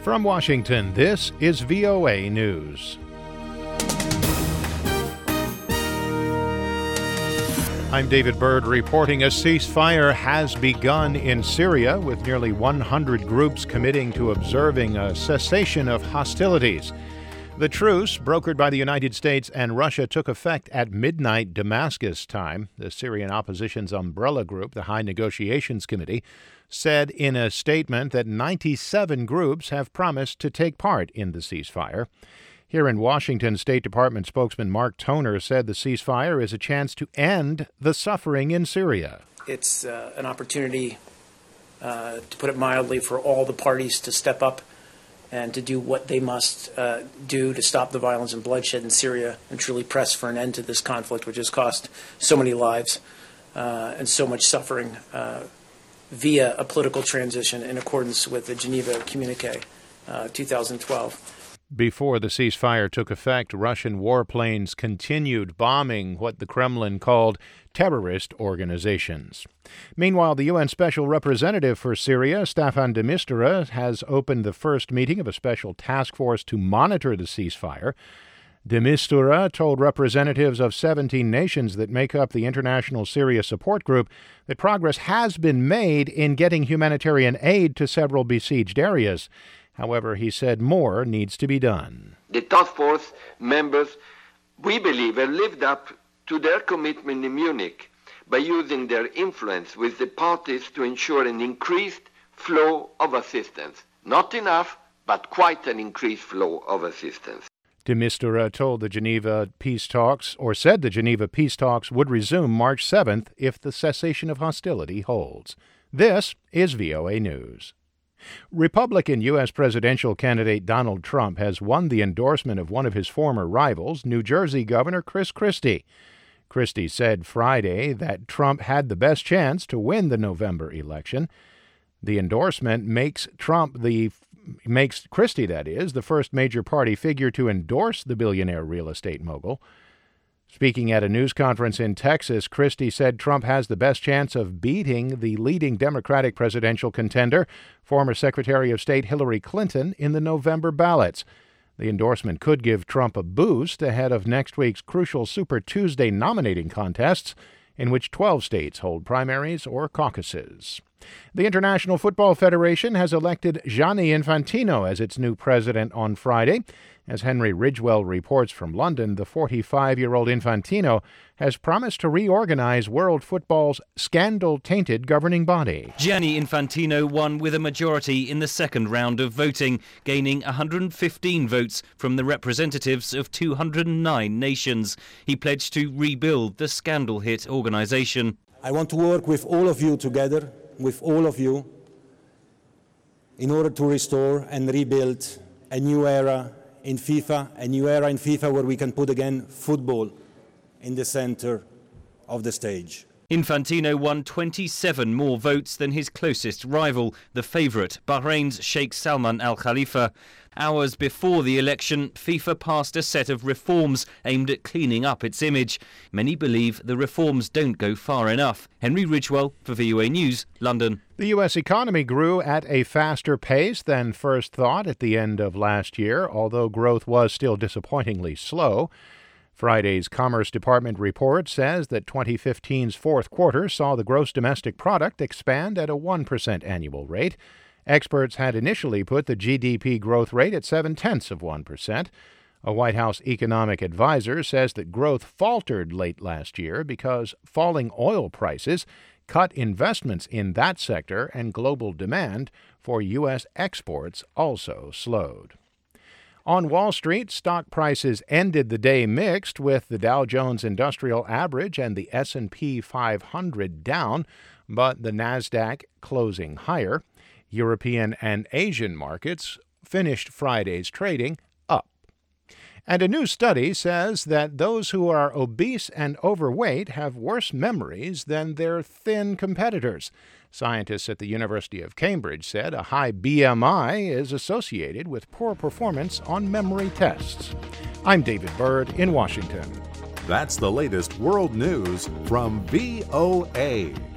From Washington, this is VOA News. I'm David Byrd reporting a ceasefire has begun in Syria, with nearly 100 groups committing to observing a cessation of hostilities. The truce, brokered by the United States and Russia, took effect at midnight Damascus time. The Syrian opposition's umbrella group, the High Negotiations Committee, said in a statement that 97 groups have promised to take part in the ceasefire. Here in Washington, State Department spokesman Mark Toner said the ceasefire is a chance to end the suffering in Syria. It's an opportunity, to put it mildly, for all the parties to step up and to do what they must do to stop the violence and bloodshed in Syria and truly press for an end to this conflict, which has cost so many lives and so much suffering via a political transition in accordance with the Geneva Communique 2012. Before the ceasefire took effect, Russian warplanes continued bombing what the Kremlin called terrorist organizations. Meanwhile, the UN Special Representative for Syria, Staffan de Mistura, has opened the first meeting of a special task force to monitor the ceasefire. De Mistura told representatives of 17 nations that make up the International Syria Support Group that progress has been made in getting humanitarian aid to several besieged areas. However, he said more needs to be done. The task force members, we believe, have lived up to their commitment in Munich by using their influence with the parties to ensure an increased flow of assistance. Not enough, but quite an increased flow of assistance. De Mistura told the Geneva peace talks, or said the Geneva peace talks would resume March 7th if the cessation of hostility holds. This is VOA News. Republican U.S. presidential candidate Donald Trump has won the endorsement of one of his former rivals, New Jersey Governor Chris Christie. Christie said Friday that Trump had the best chance to win the November election. The endorsement makes Christie, that is, the first major party figure to endorse the billionaire real estate mogul. Speaking at a news conference in Texas, Christie said Trump has the best chance of beating the leading Democratic presidential contender, former Secretary of State Hillary Clinton, in the November ballots. The endorsement could give Trump a boost ahead of next week's crucial Super Tuesday nominating contests, in which 12 states hold primaries or caucuses. The International Football Federation has elected Gianni Infantino as its new president on Friday. As Henry Ridgwell reports from London, the 45-year-old Infantino has promised to reorganize world football's scandal-tainted governing body. Gianni Infantino won with a majority in the second round of voting, gaining 115 votes from the representatives of 209 nations. He pledged to rebuild the scandal-hit organization. I want to work with all of you together, with all of you, in order to restore and rebuild a new era in FIFA, where we can put again football in the center of the stage. Infantino won 27 more votes than his closest rival, the favourite, Bahrain's Sheikh Salman Al Khalifa. Hours before the election, FIFA passed a set of reforms aimed at cleaning up its image. Many believe the reforms don't go far enough. Henry Ridgwell for VOA News, London. The U.S. economy grew at a faster pace than first thought at the end of last year, although growth was still disappointingly slow. Friday's Commerce Department report says that 2015's fourth quarter saw the gross domestic product expand at a 1% annual rate. Experts had initially put the GDP growth rate at 0.7%. A White House economic advisor says that growth faltered late last year because falling oil prices cut investments in that sector, and global demand for U.S. exports also slowed. On Wall Street, stock prices ended the day mixed, with the Dow Jones Industrial Average and the S&P 500 down, but the Nasdaq closing higher. European and Asian markets finished Friday's trading up. And a new study says that those who are obese and overweight have worse memories than their thin competitors. Scientists at the University of Cambridge said a high BMI is associated with poor performance on memory tests. I'm David Byrd in Washington. That's the latest world news from VOA.